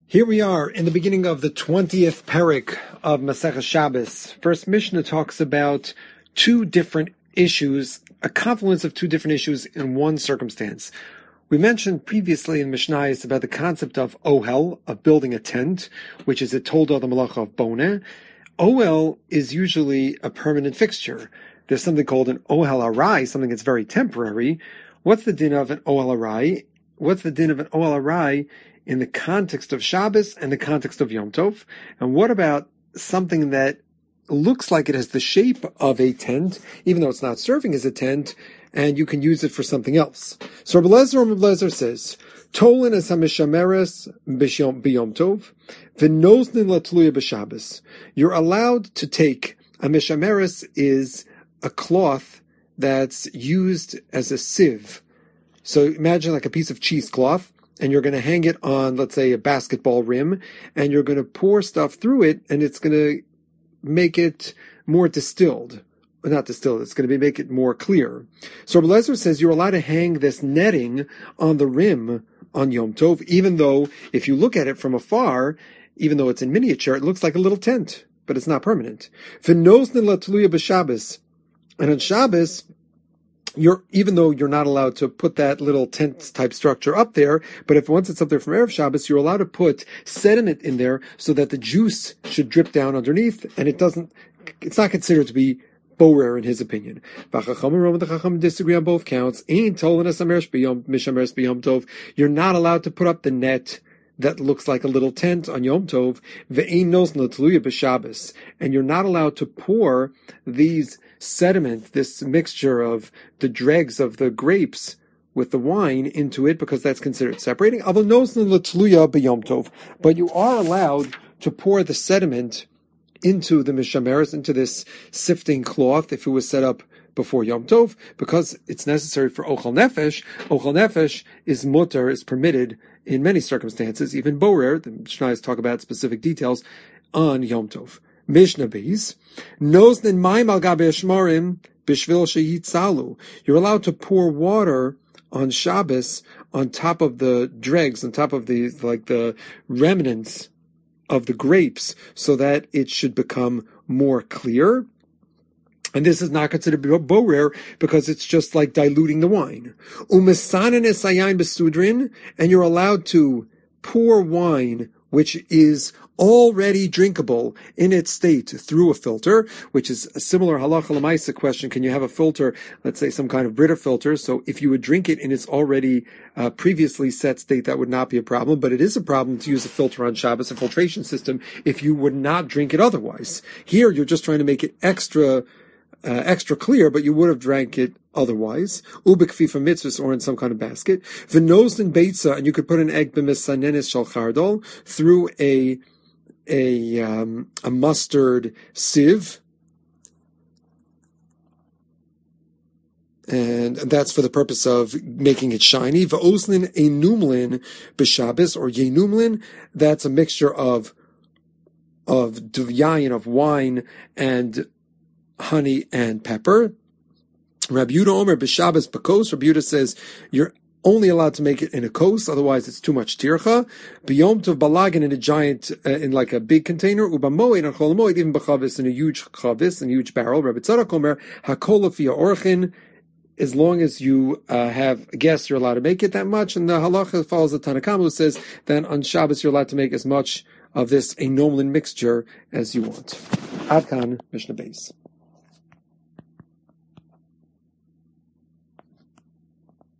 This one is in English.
Here we are in the beginning of the 20th parak of Maseches Shabbos. First Mishnah talks about two different issues, a confluence of two different issues in one circumstance. We mentioned previously in Mishnayos about the concept of ohel, of building a tent, which is a tolda the malacha of boneh. Ohel is usually a permanent fixture. There's something called an ohel arai, something that's very temporary. What's the din of an ohel arai? What's the din of an ohel arai in the context of Shabbos and the context of Yom Tov? And what about something that looks like it has the shape of a tent, even though it's not serving as a tent, and you can use it for something else? So Rabbi Lezer says, Tolin es hamishameres b'yom tov, v'noznin latluya b'Shabbos. You're allowed to take, a mishameres is a cloth that's used as a sieve. So imagine like a piece of cheesecloth, and you're going to hang it on, let's say, a basketball rim, and you're going to pour stuff through it, and it's going to make it more distilled. Not distilled, it's going to make it more clear. So Rabbi Lezer says you're allowed to hang this netting on the rim on Yom Tov, even though, if you look at it from afar, even though it's in miniature, it looks like a little tent, but it's not permanent. V'noznin latluya b'Shabbos. And on Shabbos, even though you're not allowed to put that little tent type structure up there, but if once it's up there from Erev Shabbos, you're allowed to put sediment in there so that the juice should drip down underneath, and it's not considered to be borer in his opinion. The Chacham disagree on both counts. You're not allowed to put up the net that looks like a little tent on Yom Tov, and you're not allowed to pour these sediment, this mixture of the dregs of the grapes with the wine into it, because that's considered separating. But you are allowed to pour the sediment into the mishameres, into this sifting cloth, if it was set up before Yom Tov, because it's necessary for ochel nefesh. Ochel nefesh is mutar, is permitted in many circumstances, even borer. The Mishnayos talk about specific details on Yom Tov. Mishnah Beis, Noznin mayim al gabe shmarim b'shvil sheyitzalu. You're allowed to pour water on Shabbos on top of the dregs, on top of the remnants of the grapes, so that it should become more clear. And this is not considered borer because it's just like diluting the wine. Umesanen es hayayin b'sudrin, and you're allowed to pour wine which is already drinkable in its state through a filter, which is a similar halacha l'maisa question. Can you have a filter, let's say some kind of Brita filter? So if you would drink it in its already previously set state, that would not be a problem, but it is a problem to use a filter on Shabbos, a filtration system, if you would not drink it otherwise. Here, you're just trying to make it extra clear, but you would have drank it otherwise. Ubekfifa mitzvahs, or in some kind of basket. V'nozin beitza, and you could put an egg b'misanenis shal chardol through a mustard sieve, and that's for the purpose of making it shiny. V'oslin enumlin b'Shabbos, or yenumlin, that's a mixture of yayin, of wine, and honey and pepper. Rabbi Yehuda Omer b'Shabbos b'kos. Rabbi Yehuda says you're only allowed to make it in a kos, otherwise it's too much tircha. B'Yom Tov balagin, in a giant, in like a big container. U'b'moed, and chol moed, even b'chavis, in a huge chavis, in a huge barrel. Rabbi Tzadok Omer hakol lefi orchin. As long as you have guests, you're allowed to make it that much. And the halacha follows the Tanna Kamma, who says that on Shabbos you're allowed to make as much of this a nomlin mixture as you want. Ad kan Mishnah Beis.